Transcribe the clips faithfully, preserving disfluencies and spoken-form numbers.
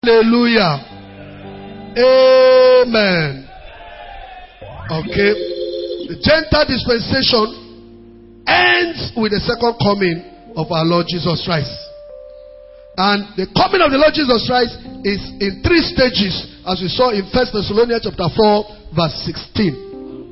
Hallelujah. Amen. Okay. The Gentile dispensation ends with the second coming of our Lord Jesus Christ. And the coming of the Lord Jesus Christ is in three stages, as we saw in First Thessalonians chapter four, verse sixteen.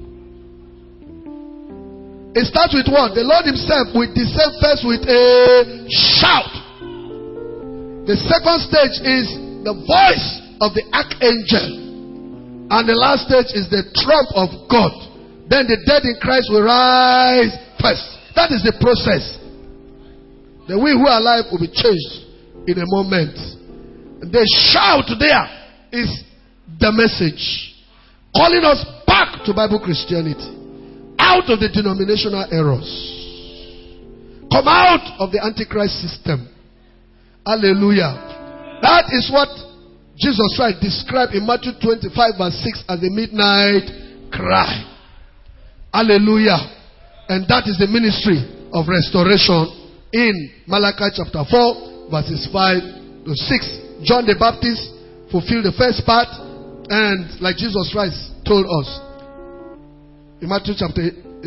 It starts with what? The Lord himself will descend first with a shout. The second stage is the voice of the archangel. And the last stage is the trump of God. Then the dead in Christ will rise first. That is the process. The we who are alive will be changed in a moment. The shout there is the message, calling us back to Bible Christianity, out of the denominational errors. Come out of the Antichrist system. Hallelujah. That is what Jesus Christ described in Matthew twenty-five verse six as the midnight cry. Hallelujah. And that is the ministry of restoration in Malachi chapter four verses five to six. John the Baptist fulfilled the first part, and like Jesus Christ told us in Matthew chapter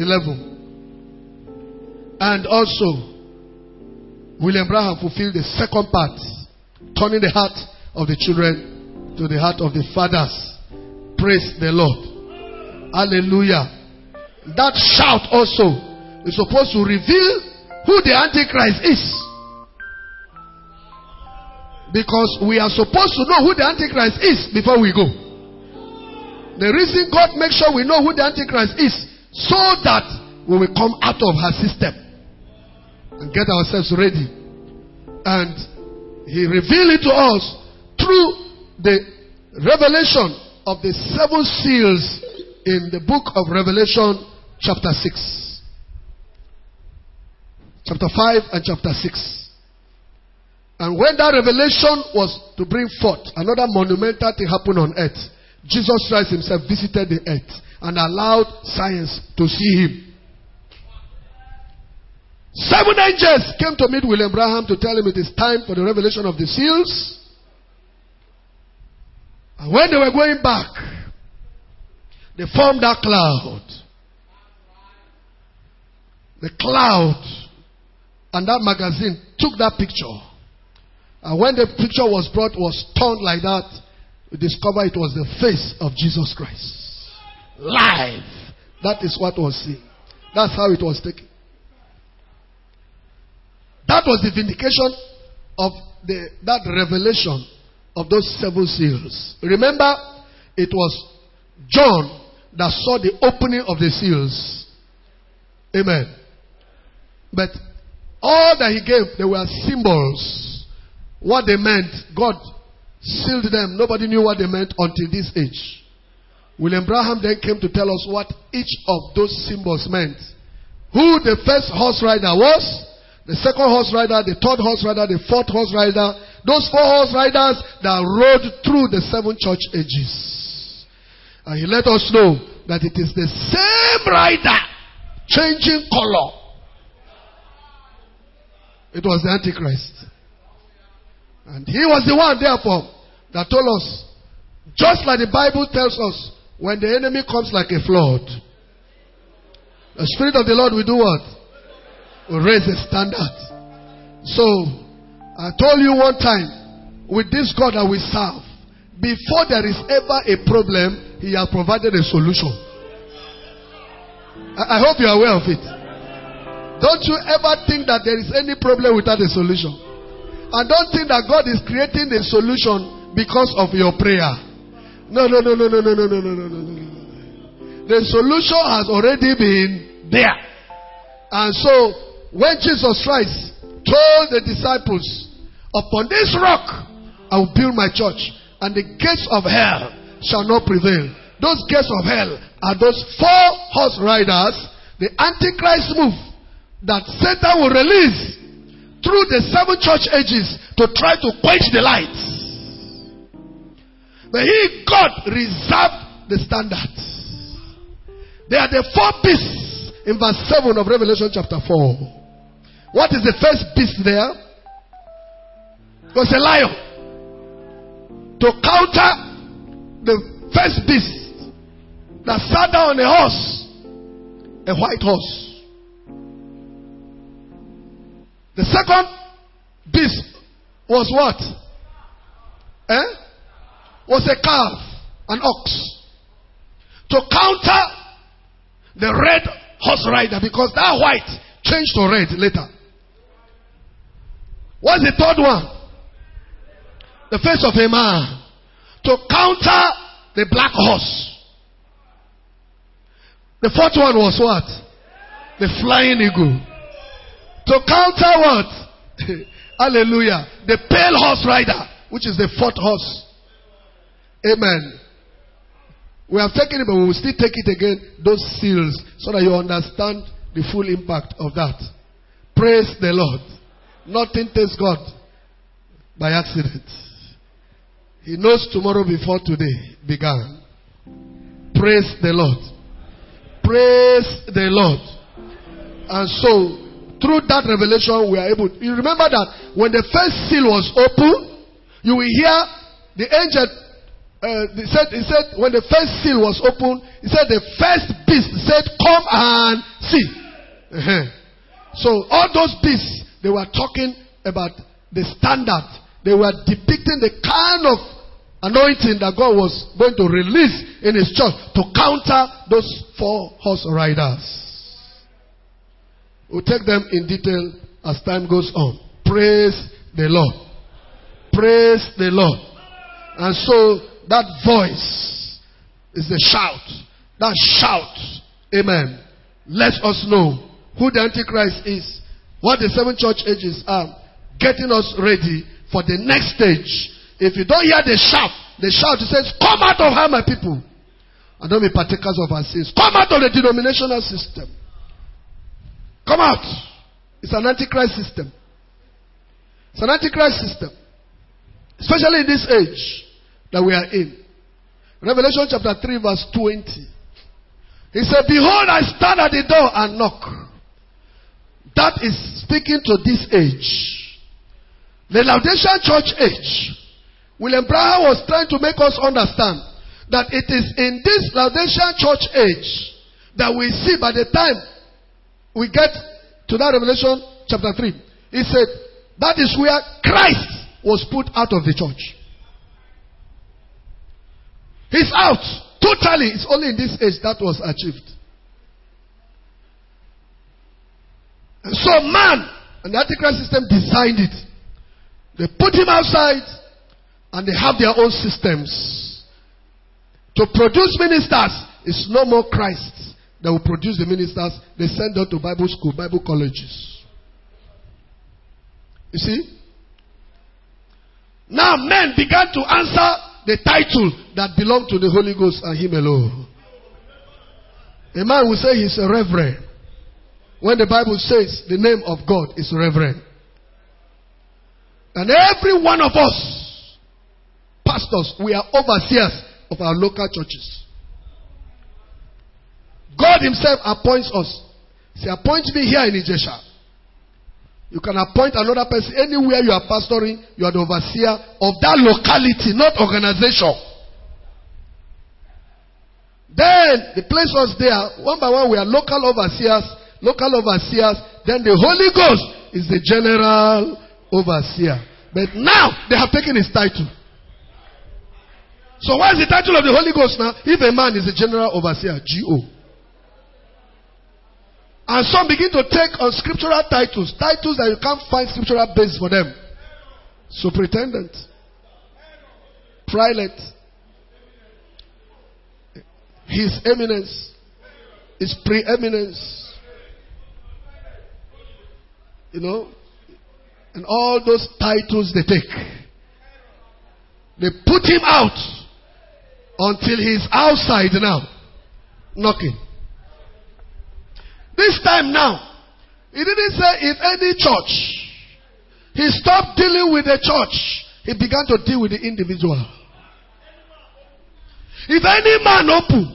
eleven. And also William Branham fulfilled the second part, turning the heart of the children to the heart of the fathers. Praise the Lord. Hallelujah. That shout also is supposed to reveal who the Antichrist is. Because we are supposed to know who the Antichrist is before we go. The reason God makes sure we know who the Antichrist is, so that we will come out of her system and get ourselves ready. And he revealed it to us through the revelation of the seven seals in the book of Revelation chapter six. Chapter five and chapter six. And when that revelation was to bring forth another monumental thing happen on earth, Jesus Christ himself visited the earth and allowed science to see him. Seven angels came to meet William Branham to tell him it is time for the revelation of the seals. And when they were going back, they formed that cloud. The cloud and that magazine took that picture. And when the picture was brought, was turned like that, we discovered it was the face of Jesus Christ. Live. That is what was seen. That's how it was taken. That was the vindication of the that revelation of those seven seals. Remember, it was John that saw the opening of the seals. Amen. But all that he gave, they were symbols. What they meant, God sealed them. Nobody knew what they meant until this age. William Branham then came to tell us what each of those symbols meant. Who the first horse rider was, the second horse rider, the third horse rider, the fourth horse rider, those four horse riders that rode through the seven church ages. And he let us know that it is the same rider, changing color. It was the Antichrist. And he was the one, therefore, that told us, just like the Bible tells us, when the enemy comes like a flood, the Spirit of the Lord will do what? Will raise a standard. So, I told you one time, with this God that we serve, before there is ever a problem, he has provided a solution. I, I hope you are aware of it. Don't you ever think that there is any problem without a solution. And don't think that God is creating a solution because of your prayer. No, no, no, no, no, no, no, no, no, no, no, no. The solution has already been there. And so, when Jesus Christ told the disciples, upon this rock I will build my church, and the gates of hell shall not prevail. Those gates of hell are those four horse riders, the Antichrist move that Satan will release through the seven church ages to try to quench the lights. But he, God, reserved the standards. They are the four beasts in verse seven of Revelation chapter four. What is the first beast there? It was a lion. to counter the first beast that sat down on a horse, a white horse. The second beast was what? Eh? Was a calf, an ox. To counter the red horse rider, because that white changed to red later. What's the third one? The face of a man. To counter the black horse. The fourth one was what? The flying eagle. To counter what? Hallelujah. The pale horse rider, which is the fourth horse. Amen. We have taken it, but we will still take it again, those seals, so that you understand the full impact of that. Praise the Lord. Nothing takes God by accident. He knows tomorrow before today began. Praise the Lord. Praise the Lord. And so, through that revelation, we are able. You remember that when the first seal was open, you will hear the angel. Uh, he said, he said, when the first seal was open, he said, the first beast said, "Come and see." Uh-huh. So all those beasts, they were talking about the standard. They were depicting the kind of anointing that God was going to release in His church to counter those four horse riders. We'll take them in detail as time goes on. Praise the Lord. Praise the Lord. And so that voice is the shout. That shout. Amen. Let us know who the Antichrist is, what the seven church ages are, getting us ready for the next stage. If you don't hear the shout, the shout says, "Come out of her, my people, and don't be partakers of our sins." Come out of the denominational system. Come out. It's an Antichrist system. It's an Antichrist system. Especially in this age that we are in. Revelation chapter three verse twenty. He said, "Behold, I stand at the door and knock." That is speaking to this age. The Laodicean church age. William Branham was trying to make us understand that it is in this Laodicean church age that we see by the time we get to that Revelation chapter three. He said, that is where Christ was put out of the church. He's out. Totally. It's only in this age that was achieved. And so man and the Antichrist system designed it. They put him outside and they have their own systems. To produce ministers is no more Christ that will produce the ministers. They send them to Bible school, Bible colleges. You see? Now men began to answer the title that belonged to the Holy Ghost and Him alone. A man will say he's a reverend, when the Bible says the name of God is reverend. And every one of us, pastors, we are overseers of our local churches. God Himself appoints us. He appoints me here in Ijesha. You can appoint another person anywhere you are pastoring. You are the overseer of that locality, not organization. Then they place us there. One by one, we are local overseers. Local overseers. Then the Holy Ghost is the general overseer. But now they have taken his title. So what is the title of the Holy Ghost now? If a man is a general overseer, G O. And some begin to take on scriptural titles. Titles that you can't find scriptural basis for them. Superintendent. Prelate. His Eminence. His Preeminence. You know. And all those titles they take. They put him out. Until he's outside now. Knocking. This time now, he didn't say if any church. He stopped dealing with the church. He began to deal with the individual. If any man open,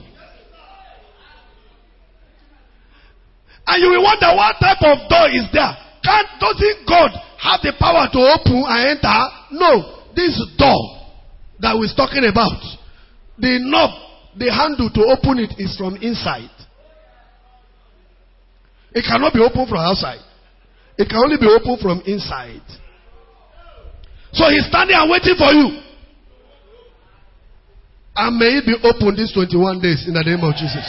and you will wonder what type of door is there. Can't, doesn't God have the power to open and enter? No. This door that we're talking about, the knob, the handle to open it is from inside. It cannot be opened from outside. It can only be opened from inside. So he's standing and waiting for you. And may it be opened these twenty-one days in the name of Jesus.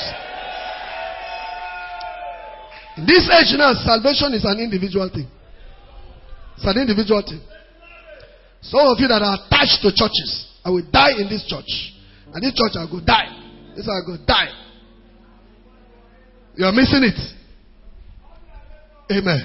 In this age now, salvation is an individual thing. It's an individual thing. Some of you that are attached to churches, I will die in this church. And this church I go die. This I go die. You are missing it. Amen.